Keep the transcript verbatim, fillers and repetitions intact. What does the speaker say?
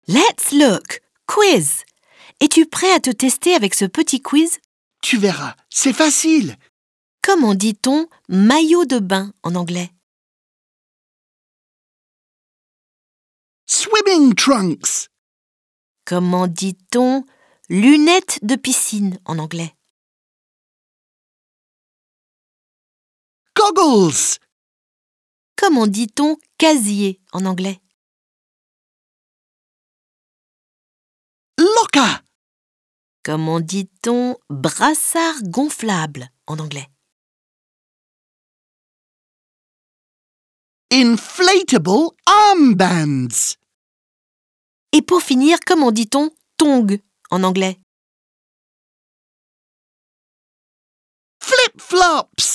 Let's look! Quiz! Es-tu prêt à te tester avec ce petit quiz? Tu verras, c'est facile. Comment dit-on maillot de bain en anglais? Swimming trunks. Comment dit-on lunettes de piscine en anglais? Goggles. Comment dit-on casier en anglais? Locker. Comment dit-on brassard gonflable en anglais? Inflatable armbands. Et pour finir, comment dit-on tongs en anglais? Flip-flops.